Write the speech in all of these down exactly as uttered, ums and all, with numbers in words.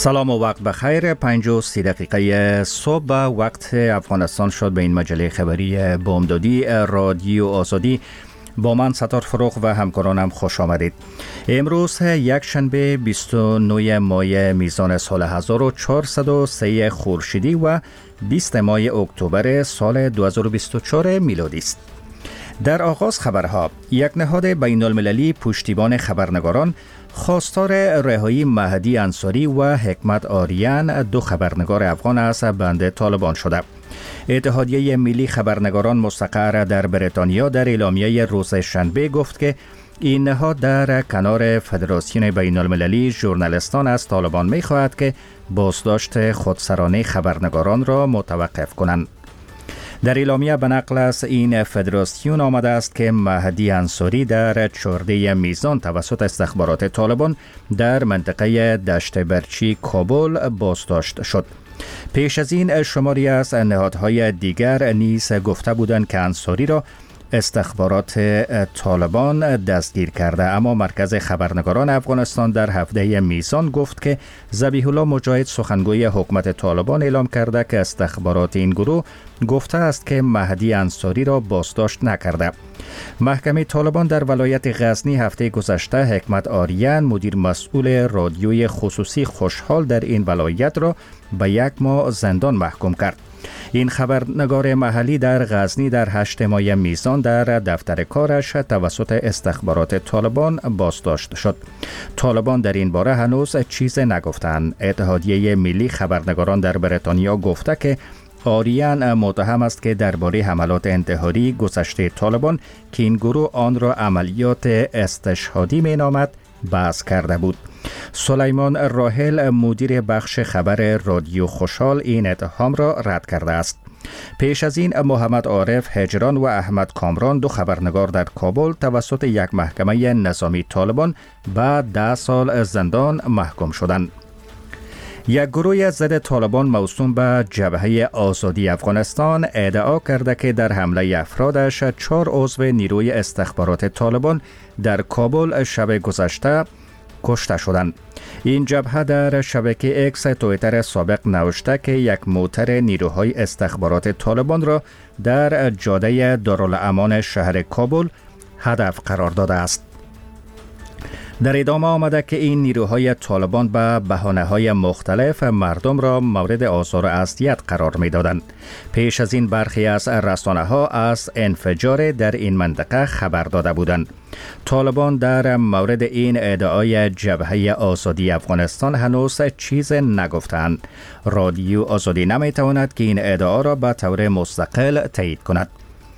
سلام و وقت بخیر. پنج و سی دقیقه صبح وقت افغانستان شد. به این مجله خبری بامدادی رادیو آزادی با من ستار فروغ و همکارانم خوش آمدید. امروز یک شنبه بیست و نه ماه میزان سال هزار و چهارصد و سه خورشیدی و بیست ماه اکتبر سال دو هزار و بیست و چهار میلادی است. در آغاز خبرها، یک نهاد بین المللی پشتیبان خبرنگاران خواستار رهایی مهدی انصاری و حکمت آریان، دو خبرنگار افغان از بند طالبان شده. اتحادیه ملی خبرنگاران مستقر در بریتانیا در اعلامیه روز شنبه گفت که این نهاد در کنار فدراسیون بین المللی ژورنالیستان از طالبان می خواهد که بازداشت خودسرانه خبرنگاران را متوقف کنند. در اعلامیه به نقل از این فدراسیون آمده است که مهدی انصاری در چرده میزان توسط استخبارات طالبان در منطقه دشت برچی کابل بازداشت شد. پیش از این شماری از نهادهای دیگر نیز گفته بودند که انصاری را استخبارات طالبان دستگیر کرده، اما مرکز خبرنگاران افغانستان در هفته میزان گفت که ذبیح الله مجاهد سخنگوی حکومت طالبان اعلام کرده که استخبارات این گروه گفته است که مهدی انصاری را بازداشت نکرده. محکمه طالبان در ولایت غزنی هفته گذشته حکمت آریان، مدیر مسئول رادیوی خصوصی خوشحال در این ولایت را به یک ماه زندان محکوم کرد. این خبرنگار محلی در غزنی در هشت ماه میزان در دفتر کارش توسط استخبارات طالبان بازداشت شد. طالبان در این باره هنوز چیز نگفتند. اتحادیه ملی خبرنگاران در بریتانیا گفته که آریان متهم است که درباره حملات انتحاری گذشته طالبان که این گروه آن را عملیات استشهادی می نامد بحث کرده بود. سلیمان راحل، مدیر بخش خبر رادیو خوشحال، این اتهام را رد کرده است. پیش از این محمد عارف هجران و احمد کامران، دو خبرنگار در کابل توسط یک محکمه نظامی طالبان به ده سال زندان محکوم شدند. یک گروه ضد طالبان موسوم به جبهه آزادی افغانستان ادعا کرده که در حمله افرادش چهار عضو نیروی استخبارات طالبان در کابل شب گذشته کشته شدند. این جبهه در شبکه اکس تویتر سابق نوشته که یک موتر نیروهای استخبارات طالبان را در جاده دارالامان شهر کابل هدف قرار داده است. در ادامه آمده که این نیروهای طالبان به بهانه‌های مختلف مردم را مورد آزار و اذیت قرار می‌دادند. پیش از این برخی از رسانه‌ها از انفجار در این منطقه خبر داده بودند. طالبان در مورد این ادعای جبهه آزادی افغانستان هنوز چیز نگفتند. رادیو آزادی نمی‌تواند که این ادعا را به طور مستقل تایید کند.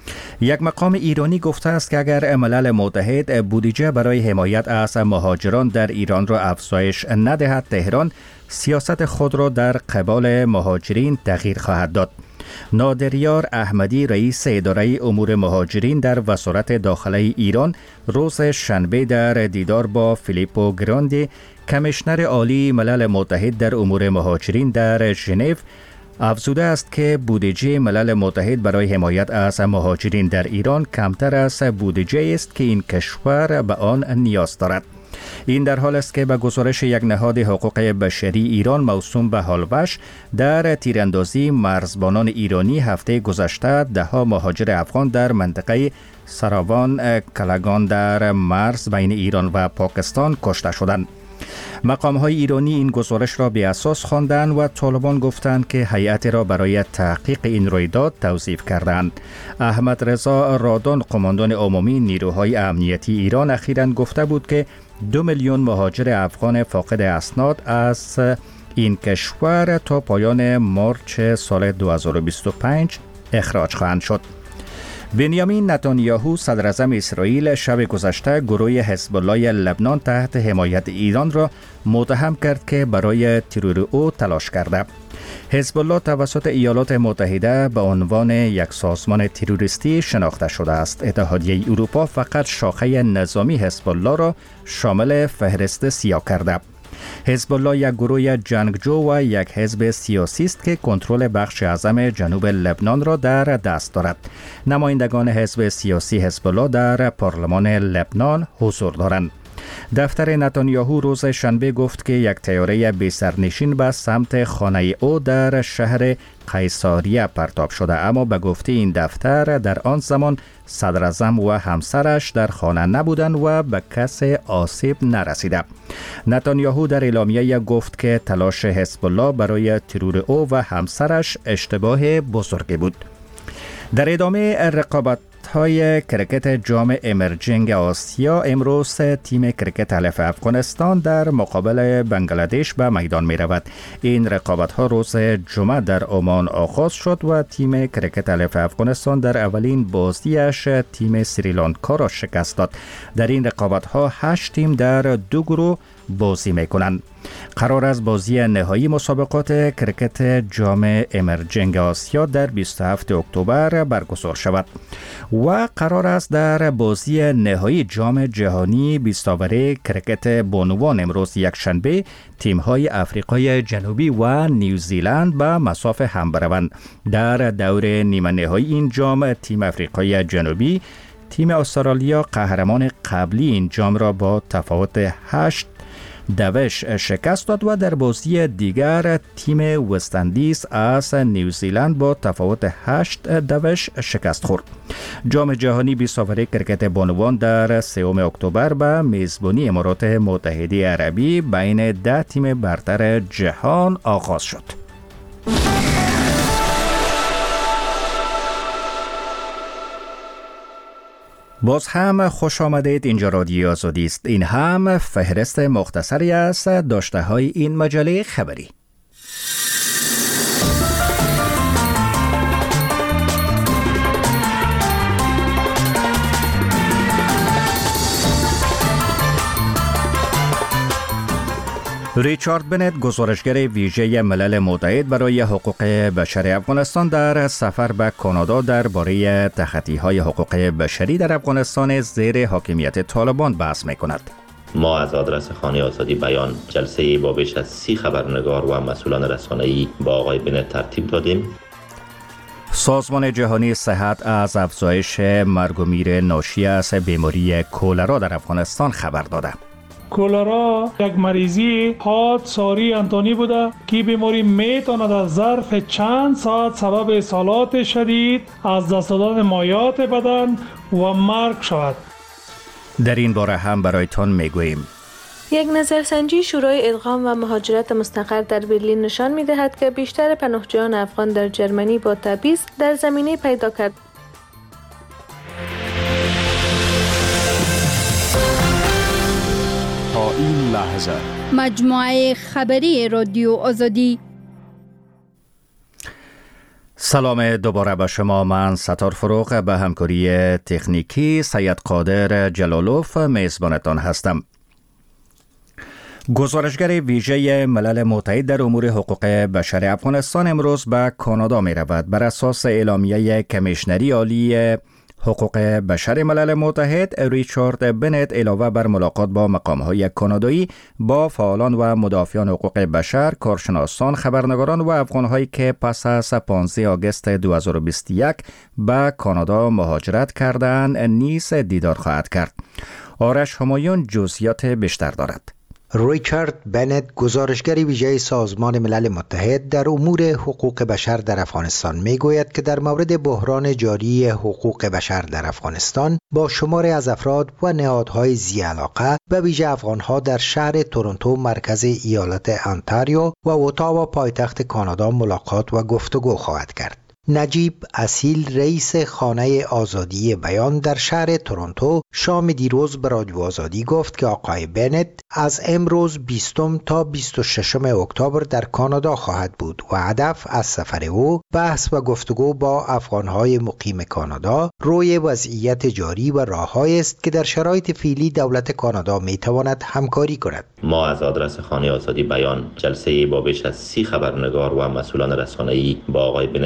یک مقام ایرانی گفته است که اگر ملل متحد بودجه برای حمایت از مهاجران در ایران را افزایش ندهد، تهران سیاست خود را در قبال مهاجرین تغییر خواهد داد. نادریار احمدی، رئیس اداره امور مهاجرین در وزارت داخله ایران، روز شنبه در دیدار با فیلیپو گراندی، کمیشنر عالی ملل متحد در امور مهاجرین در ژنو، افزوده است که بودجه ملل متحد برای حمایت از مهاجرین در ایران کمتر از بودجه است که این کشور به آن نیاز دارد. این در حال است که به گزارش یک نهاد حقوق بشری ایران موسوم به هالوش، در تیراندازی مرزبانان ایرانی هفته گذشته ده ها مهاجر افغان در منطقه سراوان کلگان در مرز بین ایران و پاکستان کشته شدند. مقام‌های ایرانی این گزارش را به اساس خواندند و طالبان گفتند که هیئتی را برای تحقیق این رویداد توصیف کردند. احمد رضا رادان، قماندان عمومی نیروهای امنیتی ایران، اخیراً گفته بود که دو میلیون مهاجر افغان فاقد اسناد از این کشور تا پایان مارچ سال دو هزار و بیست و پنج اخراج خواهند شد. بنیامین نتانیاهو، صدراعظم اسرائیل، شب گذشته گروه حزب الله لبنان تحت حمایت ایران را متهم کرد که برای ترور او تلاش کرده. حزب الله توسط ایالات متحده به عنوان یک سازمان تروریستی شناخته شده است. اتحادیه اروپا فقط شاخه نظامی حزب الله را شامل فهرست سیاه کرده. حزب الله یک گروه جنگجو و یک حزب سیاسی است که کنترل بخش اعظم جنوب لبنان را در دست دارد. نمایندگان حزب سیاسی حزب الله در پارلمان لبنان حضور دارند. دفتر نتانیاهو روز شنبه گفت که یک طیاره بی سرنشین به سمت خانه او در شهر قیصریه پرتاب شده، اما به گفته این دفتر در آن زمان صدر اعظم و همسرش در خانه نبودند و به کسی آسیب نرسیده. نتانیاهو در اعلامیه گفت که تلاش حزب الله برای ترور او و همسرش اشتباه بزرگی بود. در ادامه رقابت های کرکت جام امرجنگ آسیا، امروز تیم کرکت الف افغانستان در مقابل بنگلادش به میدان می رود. این رقابت ها روز جمعه در عمان آغاز شد و تیم کرکت الف افغانستان در اولین بازیش تیم سریلانکا را شکست داد. در این رقابت ها هشت تیم در دو گروه بازی می کنند. قرار است بازی نهایی مسابقات کرکت جام امرجنگ آسیا در بیست و هفتم اکتبر برگزار شود و قرار است در بازی نهایی جام جهانی بیست آوره کرکت بانوان امروز یک شنبه تیم‌های آفریقای جنوبی و نیوزیلند به مساف هم بروند. در دور نیمه نهایی این جام تیم آفریقای جنوبی تیم استرالیا قهرمان قبلی این جام را با تفاوت هشت دوش شکست داد و در بازی دیگر تیم وستندیز از نیوزیلند با تفاوت هشت دوش شکست خورد. جام جهانی بیست آوره کرکت بانوان در سوم اکتبر به میزبانی امارات متحده عربی بین ده تیم برتر جهان آغاز شد. باز هم خوش آمدید. اینجا رادیو آزادی است. این هم فهرست مختصری است داشته های این مجله خبری. ریچارد بنت، گزارشگر ویژه ملل متحد برای حقوق بشر افغانستان، در سفر به کانادا درباره تخطی‌های حقوق بشری در افغانستان زیر حاکمیت طالبان بحث می‌کند. ما از آدرس خانه آزادی بیان جلسه‌ای با بیش از سی خبرنگار و مسئولان رسانه‌ای با آقای بنت ترتیب دادیم. سازمان جهانی صحت از افزایش مرگ و میر ناشی از بیماری کولرا در افغانستان خبر داده. کولرا یک مریضی حاد ساری انتانی بوده که بیماری میتواند از ظرف چند ساعت سبب اسهالات شدید، از دست دادن مایعات بدن و مرگ شود. در این باره هم برایتان میگوییم. یک نظرسنجی شورای ادغام و مهاجرت مستقر در برلین نشان می‌دهد که بیشتر پناهجویان افغان در جرمنی با تبعیض در زمینه پیدا کرد. تا این لحظه مجموعه خبری رادیو آزادی. سلام دوباره به شما. من ستار فروغ به همکاری تکنیکی سید قادر جلالوف میزبانتان هستم. گزارشگر ویژه ملل متحد در امور حقوق بشر افغانستان امروز به کانادا می رود. بر اساس اعلامیه کمیشنری عالی حقوق بشر ملل متحد، ریچارد بنت علاوه بر ملاقات با مقام‌های کانادایی با فعالان و مدافعان حقوق بشر، کارشناسان، خبرنگاران و افغان‌هایی که پس از پانزده آگوست دو هزار و بیست و یک به کانادا مهاجرت کردند نیز دیدار خواهد کرد. آرش همایون جزئیات بیشتر دارد. ریچارد بنت، گزارشگر ویژه سازمان ملل متحد در امور حقوق بشر در افغانستان، میگوید که در مورد بحران جاری حقوق بشر در افغانستان با شماری از افراد و نهادهای ذی علاقه به ویژه افغانها در شهر تورنتو مرکز ایالت انتاریو و اتاوا پایتخت کانادا ملاقات و گفتگو خواهد کرد. نجیب اصیل، رئیس خانه آزادی بیان در شهر تورنتو، شام دیروز به رادیو آزادی گفت که آقای بنت از امروز بیستم تا بیست و ششم اکتبر در کانادا خواهد بود و هدف از سفر او بحث و گفتگو با افغانهای مقیم کانادا روی وضعیت جاری و راههایی است که در شرایط فعلی دولت کانادا میتواند همکاری کند. ما از آدرس خانه آزادی بیان جلسه‌ای با بیش از سی خبرنگار و مسئولان رسانه‌ای با آقای بنت ترتیب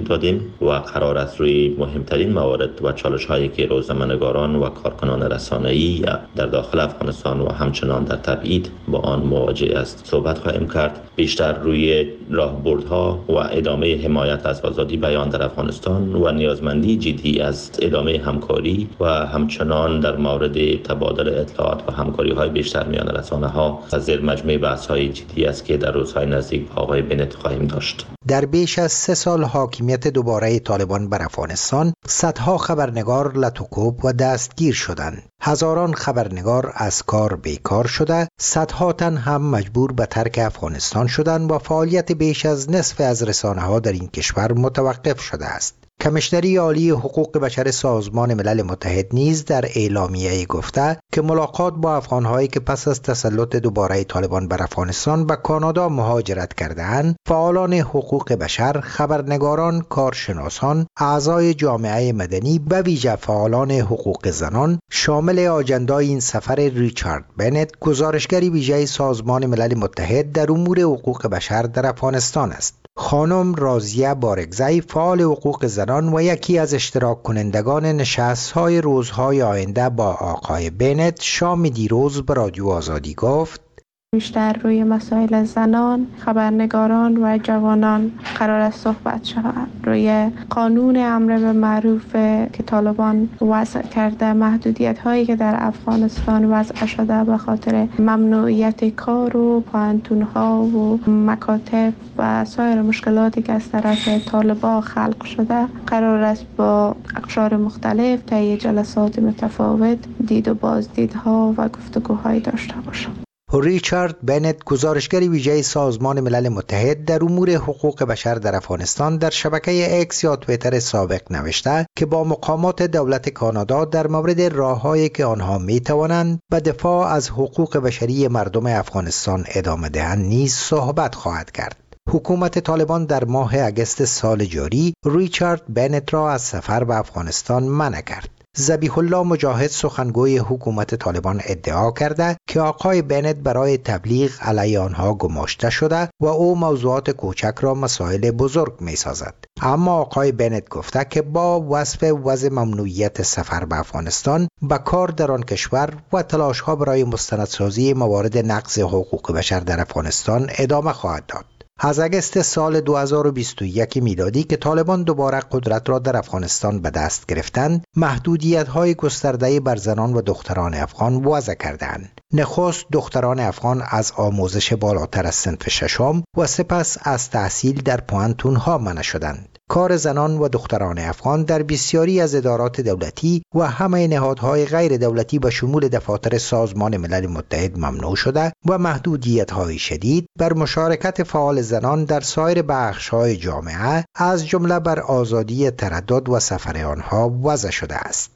دادیم و قرار است روی مهمترین موارد و چالش‌هایی که روزنامه‌نگاران و کارکنان رسانه‌ای در داخل افغانستان و همچنان در تبعید با آن مواجه است صحبت خواهیم کرد. بیشتر روی راهبردها و ادامه حمایت از آزادی بیان در افغانستان و نیازمندی جدی از ادامه همکاری و همچنان در مورد تبادل اطلاعات و همکاری‌های بیشتر میان رسانه‌ها از زیر مجموعه بحث‌های جدی است که در روزهای نزدیک با آقای بنت خواهیم داشت. در بیش از سه سال حاکمیت دوباره طالبان بر افغانستان، صدها خبرنگار لطوکوب و دستگیر شدند. هزاران خبرنگار از کار بیکار شده، صدها تن هم مجبور به ترک افغانستان شدند و فعالیت بیش از نصف از رسانه‌ها در این کشور متوقف شده است. کمیشنری عالی حقوق بشر سازمان ملل متحد نیز در اعلامیه گفته که ملاقات با افغان‌هایی که پس از تسلط دوباره طالبان بر افغانستان به کانادا مهاجرت کرده‌اند، فعالان حقوق بشر، خبرنگاران، کارشناسان، اعضای جامعه مدنی و ویژه فعالان حقوق زنان شامل آجندای این سفر ریچارد بنت، گزارشگری ویژه سازمان ملل متحد در امور حقوق بشر در افغانستان است. خانم رازیه بارگزی، فعال حقوق زنان و یکی از اشتراک کنندگان نشست‌های روزهای آینده با آقای بنت، شام دیروز به رادیو آزادی گفت: بیشتر روی مسائل زنان، خبرنگاران و جوانان قرار است صحبت شود. روی قانون امر به معروف که طالبان وضع کرده، محدودیت هایی که در افغانستان وضع شده به خاطر ممنوعیت کار و پانتون ها و مکاتب و سایر مشکلاتی که از طرف طالبان خلق شده، قرار است با اقشار مختلف طی جلسات متفاوت دید و بازدیدها و گفتگوهای داشته باشد. ریچارد بنت، گزارشگری ویژه سازمان ملل متحد در امور حقوق بشر در افغانستان، در شبکه اکس یا توییتر سابق نوشته که با مقامات دولت کانادا در مورد راههایی که آنها می توانند به دفاع از حقوق بشری مردم افغانستان ادامه دهند نیز صحبت خواهد کرد. حکومت طالبان در ماه اگست سال جاری ریچارد بنت را از سفر به افغانستان منع کرد. ذبیح الله مجاهد، سخنگوی حکومت طالبان، ادعا کرده که آقای بنت برای تبلیغ علیه آنها گماشته شده و او موضوعات کوچک را مسائل بزرگ می سازد. اما آقای بنت گفته که با وصف وضع ممنوعیت سفر به افغانستان به کار در آن کشور و تلاش‌ها برای مستندسازی موارد نقض حقوق بشر در افغانستان ادامه خواهد داد. از اگست سال دو هزار و بیست و یک میلادی که طالبان دوباره قدرت را در افغانستان به دست گرفتند، محدودیت‌های گسترده بر زنان و دختران افغان وضع کردند. نخست دختران افغان از آموزش بالاتر از صنف ششم و سپس از تحصیل در پوانتون‌ها منع شدند. کار زنان و دختران افغان در بسیاری از ادارات دولتی و همه نهادهای غیر دولتی به شمول دفاتر سازمان ملل متحد ممنوع شده و محدودیت‌های شدید بر مشارکت فعال زنان در سایر بخش‌های جامعه از جمله بر آزادی تردد و سفر آنها وضع شده است.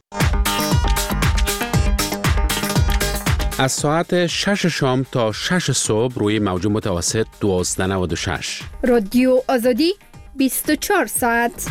از ساعت شش شام تا شش صبح روی موج متوسط دوازده نود و شش رادیو آزادی بیست و چهار ساعت.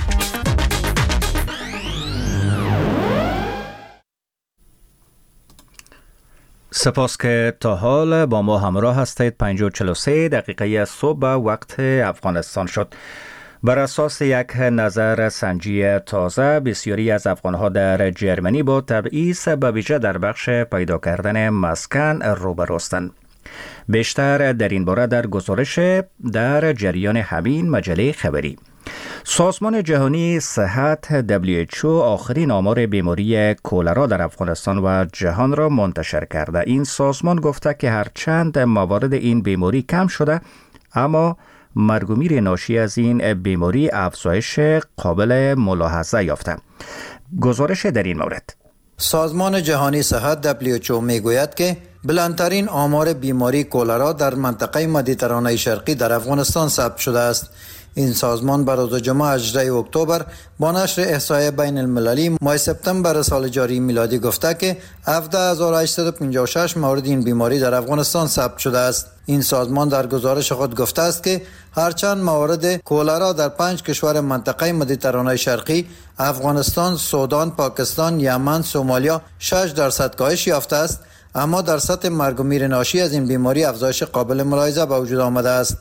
سپاس که تا حال با ما همراه هستید. پنج و چهل و سه دقیقه صبح وقت افغانستان شد. بر اساس یک نظر سنجی تازه، بسیاری از افغانها در جرمنی با تبعیض به ویژه در بخش پیدا کردن مسکن روبروستند. بیشتر در این باره در گزارش در جریان همین مجله خبری. سازمان جهانی صحت دبلیو اچ او آخرین آمار بیماری کولرا در افغانستان و جهان را منتشر کرده. این سازمان گفته که هرچند موارد این بیماری کم شده، اما مرگ و میر ناشی از این بیماری افزایش قابل ملاحظه یافته. گزارش در این مورد: سازمان جهانی صحت دبلیو اچ او میگوید که بلندترین آمار بیماری کولرا در منطقه مدیترانه شرقی در افغانستان ثبت شده است. این سازمان بر روز جمعه هجدهم اکتبر با نشر احصایه بین المللی ماه سپتامبر سال جاری میلادی گفته که هفده هزار و هشتصد و پنجاه و شش مورد این بیماری در افغانستان ثبت شده است. این سازمان در گزارش خود گفته است که هرچند موارد کولرا در پنج کشور منطقه مدیترانه شرقی افغانستان، سودان، پاکستان، یمن، سومالیا شش درصد کاهش یافته است، اما در سطح مرگ و میر ناشی از این بیماری افزایش قابل ملاحظه به وجود آمده است.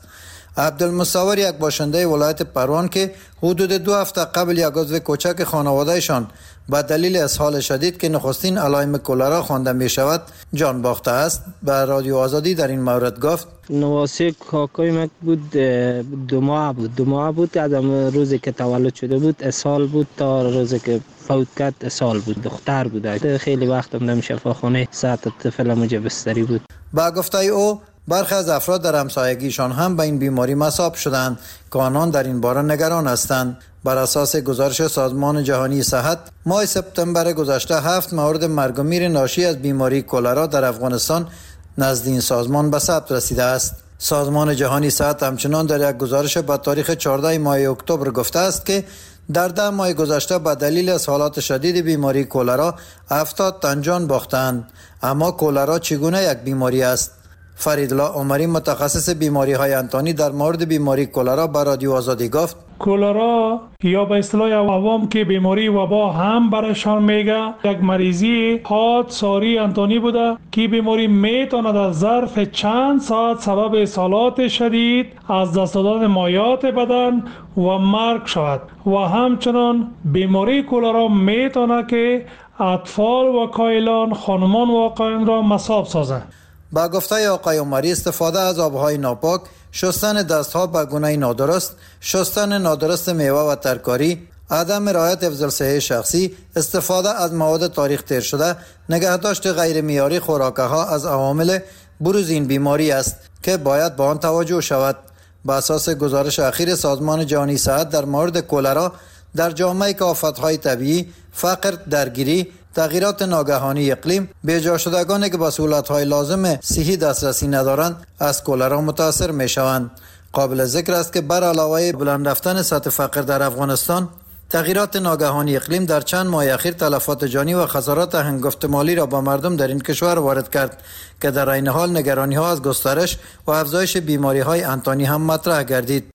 عبدالمصور یک باشنده ولایت پروان که حدود دو هفته قبل یک عضو کوچک خانوادهشان به دلیل اسهال شدید که نخستین علائم کولرا خوانده می شود جان باخته است به رادیو آزادی در این مورد گفت نواسه کاکای من بود دو ماه بود دو ماه بود از روزی که تولد شده بود اسهال بود تا روزی که فوت کرد اسهال بود دختر بود خیلی وقت هم در شفاخانه ساعت طفل موجه بستری بود. با گفته او برخی از افراد در همسایگیشان هم به این بیماری مصاب شدند که آنان در این باره نگران هستند. بر اساس گزارش سازمان جهانی صحت ماه سپتامبر گذشته هفت مورد مرگ و میر ناشی از بیماری کولرا در افغانستان نزد این سازمان به ثبت رسیده است. سازمان جهانی صحت همچنان در یک گزارش با تاریخ چهاردهم ماه اکتبر گفته است که در ده ماه گذشته به دلیل حالات شدید بیماری کولرا هفتاد تن جان باختند. اما کولرا چگونه یک بیماری است؟ فریدالله عمری متخصص بیماری های انتانی در مورد بیماری کولرا به رادیو آزادی گفت کولرا یا به اصطلاح عوام که بیماری وبا هم برشان میگه یک مریضی حاد ساری انتانی بوده که بیماری میتواند در ظرف چند ساعت سبب اسهالات شدید از دست دادن مایعات بدن و مرگ شود و همچنان بیماری کولرا میتواند که اطفال و کایلان خانمان و آقایان را مصاب سازد. با گفته آقای عمری استفاده از آبهای ناپاک، شستن دستها به گونه نادرست، شستن نادرست میوه و ترکاری، عدم رعایت حفظ الصحه شخصی، استفاده از مواد تاریخ تیر شده، نگهداشت غیر معیاری خوراک‌ها از عوامل بروز این بیماری است که باید به آن توجه شود. با اساس گزارش اخیر سازمان جهانی صحت در مورد کولرا در جامعه که آفت‌های طبیعی، فقر، درگیری، تغییرات ناگهانی اقلیم، بیجا شدگانی که به سهولت‌های لازم صحی دسترسی ندارند از کولرا متاثر می‌شوند. قابل ذکر است که بر علاوه بلند رفتن سطح فقر در افغانستان، تغییرات ناگهانی اقلیم در چند ماه اخیر تلفات جانی و خسارات هنگفت مالی را با مردم در این کشور وارد کرد که در این حال نگرانی‌ها از گسترش و افزایش بیماری‌های انتانی هم مطرح گردید.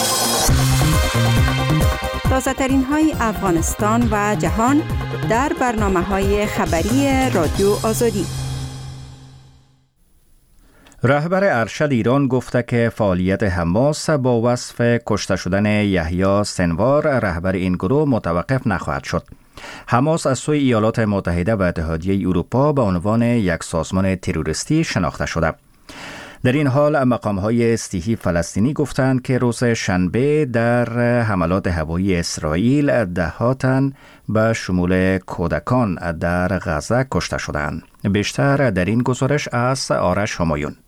تازه‌ترین های افغانستان و جهان در برنامه‌های خبری رادیو آزادی. رهبر ارشد ایران گفته که فعالیت حماس با وصف کشته شدن یحیی سنوار رهبر این گروه متوقف نخواهد شد. حماس از سوی ایالات متحده و اتحادیه اروپا به عنوان یک سازمان تروریستی شناخته شده. در این حال مقام‌های صحی فلسطینی گفتند که روز شنبه در حملات هوایی اسرائیل ده تن به شمول کودکان در غزه کشته شدند. بیشتر در این گزارش از آرش همایون.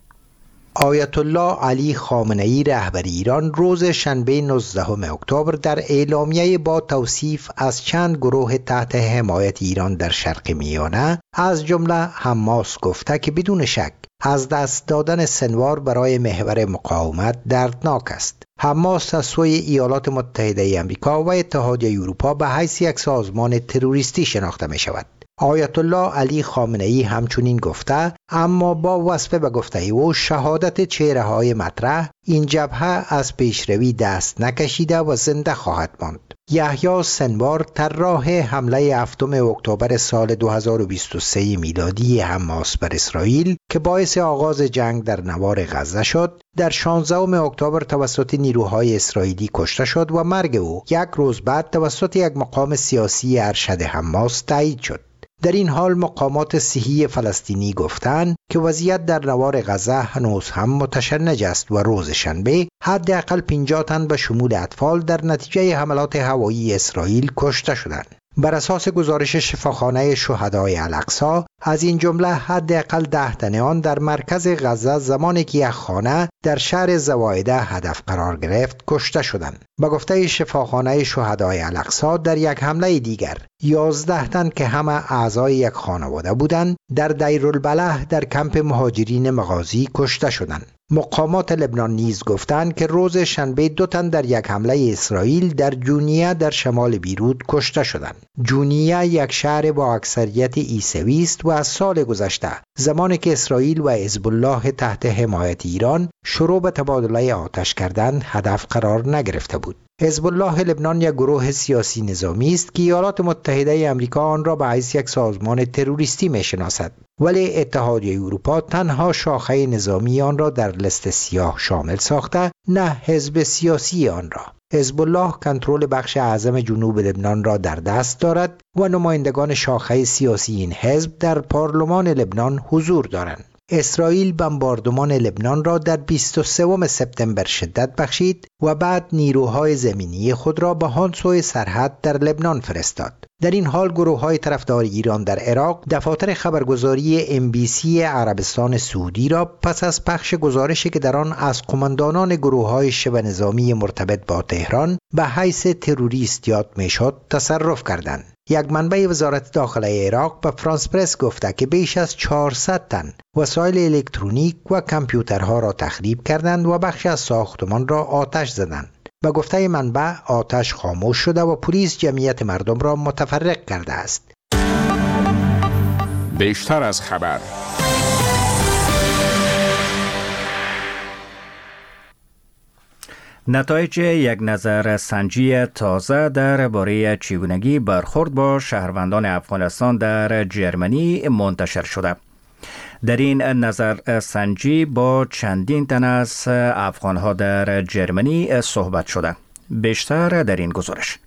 آیت الله علی خامنه‌ای رهبر ایران روز شنبه نوزدهم اکتبر در اعلامیه با توصیف از چند گروه تحت حمایت ایران در شرق میانه از جمله حماس گفته که بدون شک از دست دادن سنوار برای محور مقاومت دردناک است. حماس از سوی ایالات متحده آمریکا و اتحادیه اروپا به حیث یک سازمان تروریستی شناخته می شود. آیت الله علی خامنه‌ای همچنین گفته اما با وصف به گفته او شهادت چهره های مطرح این جبهه از پیشروی دست نکشیده و زنده خواهد ماند. یحیی سنوار طراح حمله هفتم اکتبر سال دو هزار و بیست و سه میلادی حماس بر اسرائیل که باعث آغاز جنگ در نوار غزه شد، در شانزدهم اکتبر توسط نیروهای اسرائیلی کشته شد و مرگ او یک روز بعد توسط یک مقام سیاسی ارشد حماس تایید شد. در این حال مقامات صحی فلسطینی گفتند که وضعیت در نوار غزه هنوز هم متشنج است و روز شنبه حداقل پنجاه تن به شمول اطفال در نتیجه حملات هوایی اسرائیل کشته شدند. بر اساس گزارش شفاخانه شهدای الاقصی از این جمله حداقل ده تن آن در مرکز غزه زمانی که یک خانه در شهر زوایده هدف قرار گرفت کشته شدند. به گفته شفاخانه شهدای الاقصی در یک حمله دیگر یازده تن که همه اعضای یک خانواده بودند در دیرالبلح در کمپ مهاجرین مغازی کشته شدند. مقامات لبنان نیز گفتند که روز شنبه دو تن در یک حمله اسرائیل در جونیه در شمال بیروت کشته شدند. جونیه یک شهر با اکثریت عیسوی است و از سال گذشته زمانی که اسرائیل و حزب الله تحت حمایت ایران شروع به تبادله آتش کردند هدف قرار نگرفته بود. حزب الله لبنان یک گروه سیاسی نظامی است که ایالات متحده آمریکا آن را به حیث یک سازمان تروریستی می‌شناسد، ولی اتحادیه اروپا تنها شاخه نظامی آن را در لیست سیاه شامل ساخته، نه حزب سیاسی آن را. حزب الله کنترل بخش اعظم جنوب لبنان را در دست دارد و نمایندگان شاخه سیاسی این حزب در پارلمان لبنان حضور دارند. اسرائیل بمباردمان لبنان را در بیست و سوم سپتامبر شدت بخشید و بعد نیروهای زمینی خود را به آن سوی سرحد در لبنان فرستاد. در این حال گروه‌های طرفدار ایران در عراق دفاتر خبرگزاری ام بی سی عربستان سعودی را پس از پخش گزارشی که در آن از قماندانان گروه‌های شبه نظامی مرتبط با تهران به حیث تروریست یاد می‌شد تصرف کردند. یک منبع وزارت داخله عراق به فرانس پرس گفته که بیش از چهارصد تن وسایل الکترونیک و کامپیوترها را تخریب کردند و بخش از ساختمان را آتش زدند. به گفته منبع آتش خاموش شده و پلیس جمعیت مردم را متفرق کرده است. بیشتر از خبر. نتایج یک نظر سنجی تازه درباره چگونگی برخورد با شهروندان افغانستان در جرمنی منتشر شده. در این نظر سنجی با چندین تن از افغانها در جرمنی صحبت شده. بیشتر در این گزارش.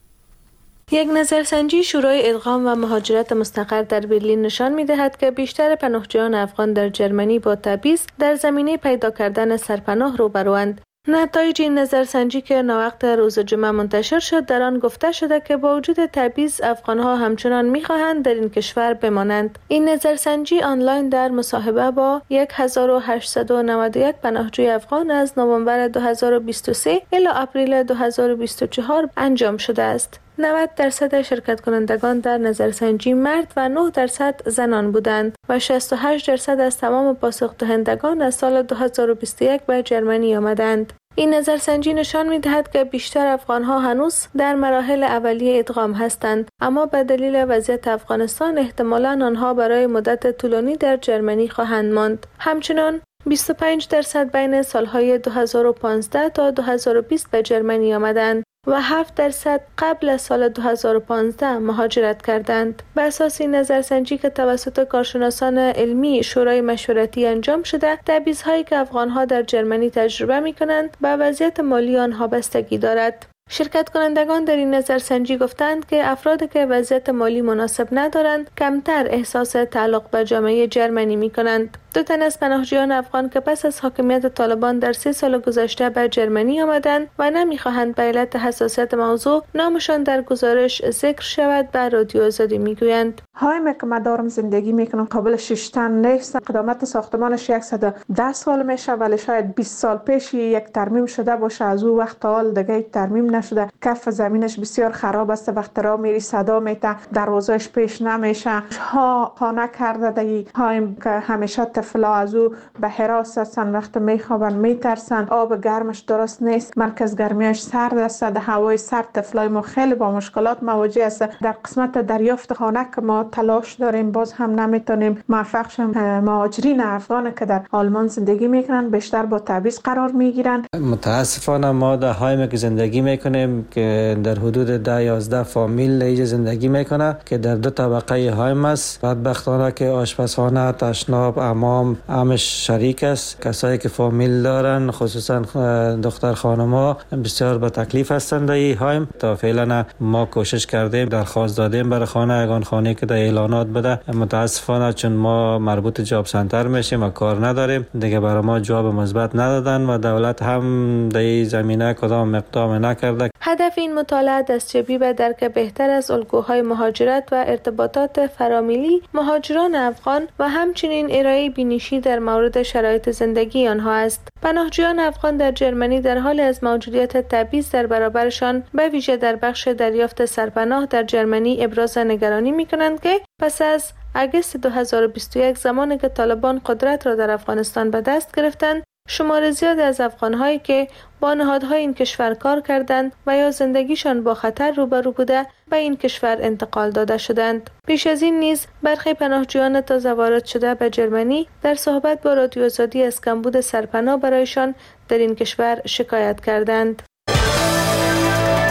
یک نظرسنجی شورای ادغام و مهاجرت مستقر در برلین نشان می‌دهد که بیشتر پناهجویان افغان در جرمنی با تبعیض در زمینه پیدا کردن سرپناه روبروند. نتایج این نظرسنجی که ناوقت روز جمعه منتشر شد، در آن گفته شده که با وجود تبعیض افغانها همچنان می‌خواهند در این کشور بمانند. این نظرسنجی آنلاین در مصاحبه با هزار و هشتصد و نود و یک پناهجوی افغان از نوامبر دو هزار و بیست و سه الی اپریل دو هزار و بیست و چهار انجام شده است. نود درصد شرکت کنندگان در نظرسنجی مرد و نه درصد زنان بودند و شصت و هشت درصد از تمام پاسخ دهندگان از سال دو هزار و بیست و یک به جرمنی آمدند. این نظرسنجی نشان می‌دهد که بیشتر افغان‌ها هنوز در مراحل اولیه ادغام هستند، اما به دلیل وضعیت افغانستان احتمالاً آنها برای مدت طولانی در جرمنی خواهند ماند. همچنان بیست و پنج درصد بین سالهای دو هزار و پانزده تا دو هزار و بیست به جرمنی آمدند و هفت درصد قبل از سال دو هزار و پانزده مهاجرت کردند. بر اساس این نظرسنجی که توسط کارشناسان علمی شورای مشورتی انجام شده، تبعیض‌هایی که افغان‌ها در جرمنی تجربه می‌کنند به وضعیت مالی آنها بستگی دارد. شرکت کنندگان در این نظرسنجی گفتند که افرادی که وضعیت مالی مناسب ندارند کمتر احساس تعلق به جامعه جرمنی می‌کنند. دو تن از پناهجویان افغان که پس از حاکمیت طالبان در سه سال گذشته به جرمنی آمدند و نمی‌خواهند به علت حساسیت موضوع نامشان در گزارش ذکر شود، به رادیو آزادی میگویند: هایم که من دارم زندگی میکنم قابل ششتن نیست. قدامت ساختمانش صد و ده سال میشه، ولی شاید بیست سال پیش یک ترمیم شده باشه. از او وقت تا حال دیگه ترمیم نشده. کف زمینش بسیار خراب است. وقت را میری صدا میته، دروازه‌اش پیش نمیشه. ها خانه کرده دی هایم که همیشه طفلا از او به حراس هستن، وقت میخوابن میترسن. آب گرمش درست نیست، مرکز گرمیش سرد است، در هوای سرد طفلای ما خیلی با مشکلات مواجه است. در قسمت دریافت خانه که ما تلاش داریم، باز هم نمیتونیم موفق شیم. مهاجرین افغان که در آلمان زندگی میکنن بیشتر با تبعیض قرار میگیرن. متاسفانه ما در هایم که زندگی میکنیم که در حدود ده یازده فامیل اینجا زندگی میکنه که در دو طبقه هایم است. بدبختانه که آشپزخانه، تشناب، حمام همش شریک است. کسایی که فامیل دارن، خصوصا دختر خانم‌ها، بسیار با تکلیف هستند در این هایم. تا فعلا ما کوشش کردیم، درخواست دادیم برای خانه یگان خانه که در اعلانات بده. متاسفانه چون ما مربوط جاب سنتر میشیم و کار نداریم، دیگه برای ما جواب مثبت ندادن و دولت هم در این زمینه کدام اقدام نکرده. هدف این مطالعه دستیابی به درک بهتر از الگوهای مهاجرت و ارتباطات فرامیلی مهاجران افغان و همچنین ارائه بینشی در مورد شرایط زندگی آنها است. پناهجویان افغان در جرمنی در حال از موجودیت تبعیض در برابرشان به ویژه در بخش دریافت سرپناه در جرمنی ابراز نگرانی می‌کنند که پس از اگست دو هزار و بیست و یک، زمانی که طالبان قدرت را در افغانستان به دست گرفتند، شمار زیادی از افغان‌هایی که با نهادهای این کشور کار کردند و یا زندگیشان با خطر روبرو بوده به این کشور انتقال داده شدند. پیش از این نیز برخی پناهجویان تازه وارد شده به جرمنی در صحبت با رادیو آزادی از کمبود سرپناه برایشان در این کشور شکایت کردند.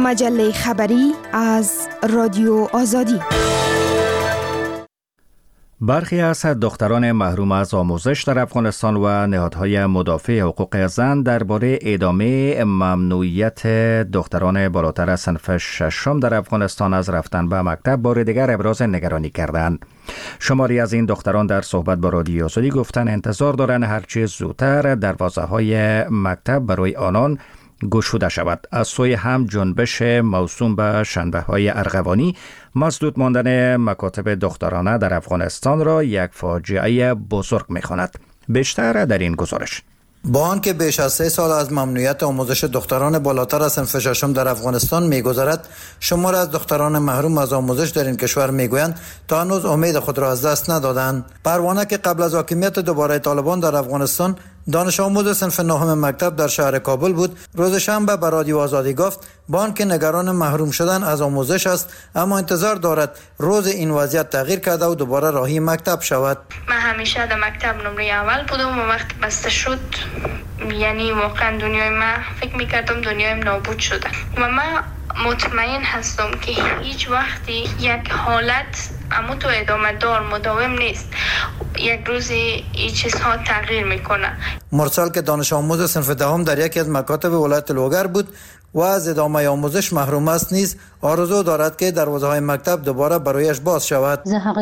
مجله خبری از رادیو آزادی. برخی از دختران محروم از آموزش در افغانستان و نهادهای مدافع حقوق زن درباره ادامه ممنوعیت دختران بالاتر از صنف ششم در افغانستان از رفتن به مکتب بار دیگر ابراز نگرانی کردند. شماری از این دختران در صحبت با رادیو آزادی گفتند انتظار دارند هرچه زودتر دروازه‌های مکتب برای آنان گشوده شود. از سوی هم جنبش موسوم به شنبه‌های ارغوانی مسدود ماندن مکاتب دخترانه در افغانستان را یک فاجعه بزرگ می‌خواند. بیشتر در این گزارش. با آنکه بیش از سه سال از ممنوعیت آموزش دختران بالاتر از صنف ششم در افغانستان می‌گذرد، شمار از دختران محروم از آموزش در این کشور میگویند تا هنوز امید خود را از دست ندادند. پروانه که قبل از حاکمیت دوباره طالبان در افغانستان دانش آموز صنف نهم مکتب در شهر کابل بود، روز شنبه به رادیو آزادی گفت با آنکه نگران محروم شدن از آموزش است، اما انتظار دارد روز این وضعیت تغییر کرده و دوباره راهی مکتب شود. من همیشه در مکتب نمره اول بودم و وقتی بسته شد یعنی واقعا دنیای من فکر میکردم دنیایم نابود شده و من مطمئن هستم که هیچ وقتی یک حالت اما تو ادامه دار مداوم نیست، یک روزی این چیزها تغییر میکنه. مرسل که دانش آموز صنف دهم در یکی از مکاتب ولایت لوگر بود و از ادامه آموزش محروم است، نیز آرزو دارد که دروازه‌های مکتب دوباره برایش باز شود.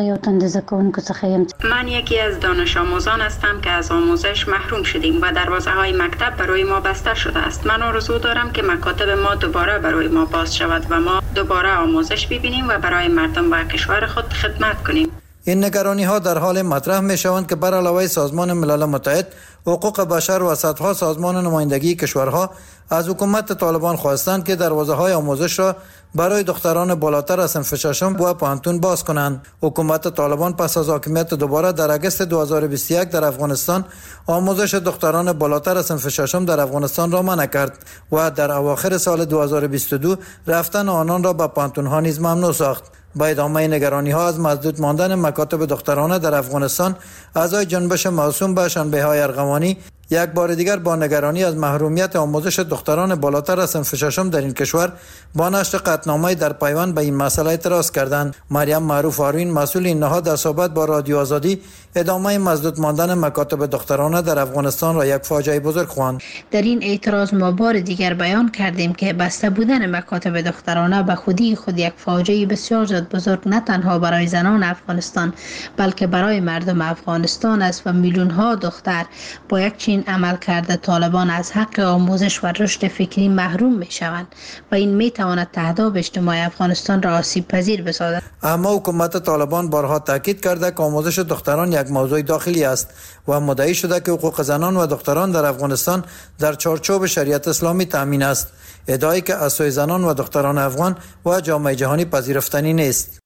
من یکی از دانش آموزان هستم که از آموزش محروم شدیم و دروازه‌های مکتب برای ما بسته شده است. من آرزو دارم که مکاتب ما دوباره برای ما باز شود و ما دوباره آموزش ببینیم و برای مردم و کشور خود خدمت کنیم. این نگرانی ها در حال مطرح می شوند که بر علاوه سازمان ملل متحد، حقوق بشر و صدها سازمان نمایندگی کشورها از حکومت طالبان خواستند که دروازه های آموزش را برای دختران بالاتر از صنف ششم و پانتون باز کنند. حکومت طالبان پس از حاکمیت دوباره در اگست دو هزار و بیست و یک در افغانستان آموزش دختران بالاتر از صنف ششم در افغانستان را منع کرد و در اواخر سال دو هزار و بیست و دو رفتن آنان را به پانتون ها نیز ممنوع ساخت. با ادامه نگرانی ها از مسدود ماندن مکاتب دخترانه در افغانستان، اعضای جنبش موسوم به شنبه‌های ارغوانی یک بار دیگر با نگرانی از محرومیت آموزش دختران بالاتر از صنف ششم در این کشور با نشر قطعنامه در پیوند به این مسئله اعتراض کردند. مریم معروف آروین، مسئول این نهاد، در صحبت با رادیو آزادی ادامه مسدود ماندن مکاتب دخترانه در افغانستان را یک فاجعه بزرگ خواند. در این اعتراض ما بار دیگر بیان کردیم که بسته بودن مکاتب دخترانه به خودی خود یک فاجعه بسیار زیاد بزرگ نه تنها برای زنان افغانستان بلکه برای مردم افغانستان است و میلیون ها دختر با یک چین عمل کرده طالبان از حق آموزش و رشد فکری محروم می شوند و این می تواند تهداب اجتماع افغانستان را آسیب پذیر بسازد. اما حکومت طالبان بارها تاکید کرده که آموزش دختران یک موضوع داخلی است و مدعی شده که حقوق زنان و دختران در افغانستان در چارچوب شریعت اسلامی تامین است، ادعایی که از سوی زنان و دختران افغان و جامعه جهانی پذیرفتنی نیست.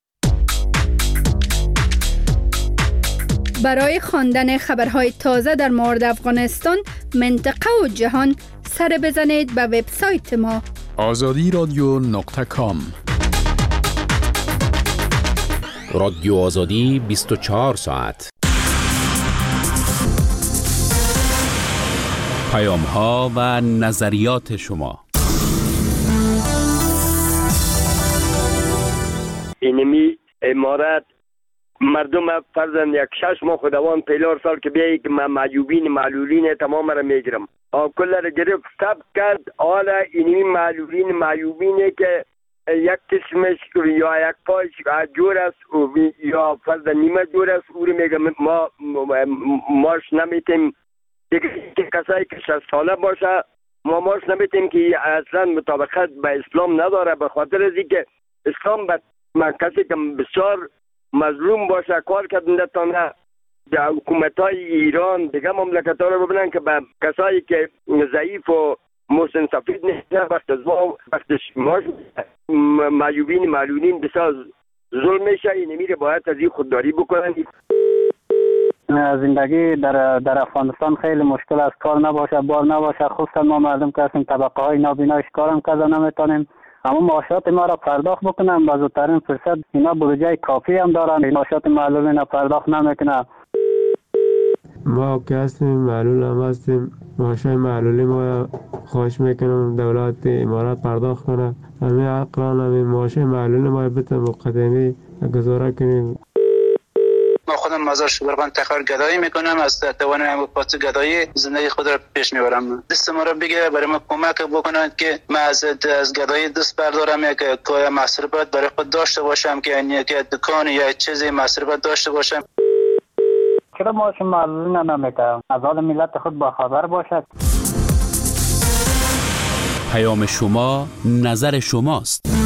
برای خواندن خبرهای تازه در مورد افغانستان، منطقه و جهان، سر بزنید به وبسایت ما آزادی رادیو نقطه کام. رادیو آزادی بیست و چهار ساعت. پیام ها و نظریات شما. اینمی امارت مردم فرزن یک شش ماه خداوند پیلار سال که بیایی که من معیوبین معلولین تمام را میگیرم کل را گرفت سب کرد. حالا اینمی معلولین معیوبینه که یک قسمش یا یک پایش جور است یا فرزن نیمه جور است او رو میگه ما ماش نمیتیم دیگه کسایی که شصت ساله باشه ما ماش نمیتیم که اصلا مطابقت به اسلام نداره، به خاطر از اینکه اسلام به کسی که بسیار مظلوم باشه کار کردن تانه در حکومت های ایران دیگه مملکت ها رو ببینن که به کسایی که ضعیف و محسن سفید نیست وقت زوا وقت ماش معیوبین معلولین بسیار ظلم میشه. این میره باید از این خودداری بکنن. زندگی در در افغانستان خیلی مشکل است، کار نباشه بار نباشه، خصوصا ما مردم که هستیم طبقه های نابینایش کارم کرده نمیتونیم، اما معاشات ما را پرداخت بکنم با زودترین فرصت. اینا بودجه کافی هم دارن، معاشات معلولین را پرداخت نمیکنه. ما که هستیم معلول هم هستیم، معاشای معلولی ما خواهش میکنم دولت امارات پرداخت کنه، همین اقران همین معاشای معلولی ما بته مقدمی گزاره کنیم. ما خودم مزار شبرغان تخار گدایی میکنم، از توانم پاس گدایی زندگی خود را پیش میبرم. دست ما را بگیره برای ما کمک بکنند که ما از از گدایی دست بردارم، یک کار مصرفات برای خود داشته باشم، که یعنی یک دکان یا چیزی مصرفات داشته باشم. چرا معاش معلولی نمیکنم؟ از حال ملت خود با خبر باشد. پیام شما نظر شماست.